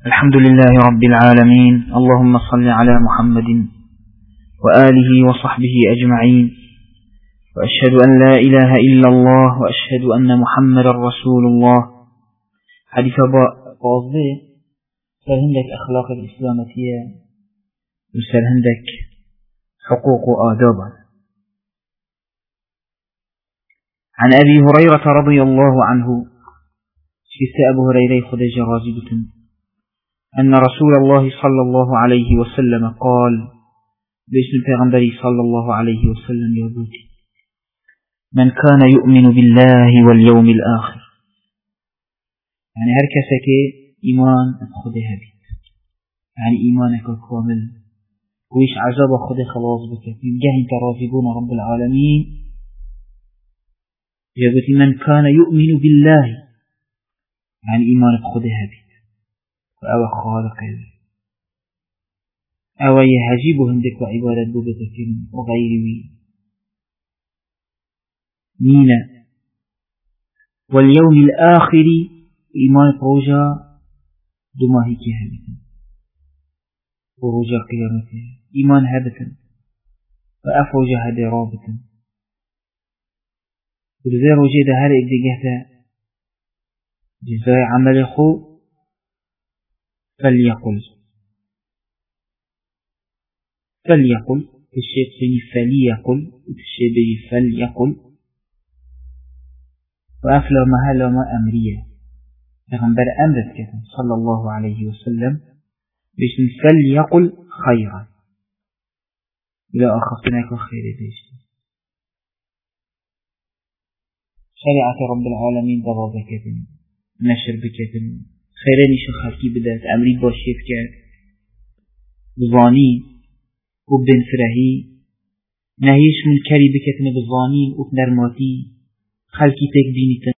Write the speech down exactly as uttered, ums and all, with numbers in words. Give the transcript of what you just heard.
الحمد لله رب العالمين. اللهم صل على محمد وآله وصحبه أجمعين، وأشهد أن لا إله إلا الله، وأشهد أن محمد رسول الله. حديث بازده سرهندك أخلاق الإسلامية وسرهندك حقوق وآدابا. عن أبي هريرة رضي الله عنه شيس أبو هريرة خدج راجبة أن رسول الله صلى الله عليه وسلم قال باسم البيغمبري صلى الله عليه وسلم يقول: من كان يؤمن بالله واليوم الآخر، يعني هر كسك إيمان خده بيت، يعني إيمانك كامل ويش عذاب خده خلاص بك يجهن ترافقون رب العالمين. يقول من كان يؤمن بالله، يعني إيمانك خده بيت أو خالق أو يهجب هندك وعبادة بوبتك وغيره مينا. واليوم الآخر إيمان بروجا دماهي كهبتا وروجا قيامته إيمان هبتا وأفروجا هدي رابتا ولذا روجا ده هل إبدقهتا جزاء عمل خو فليقل فليقل الشيء بني فليقل الشيء بني فليقل وأفلى مهلا ما أمريا لغنبر أمرت كتن صلى الله عليه وسلم باسم فليقل خيرا إلى أخفتناك خير بيش. شريعة رب العالمين ضغط كتن نشر بكتن خيراني شو خلقي بدأت أمري باشيف كات بظاني وبن فرهي نهيش من كري بكتن بظاني وبنرماتي خلقي تك ديني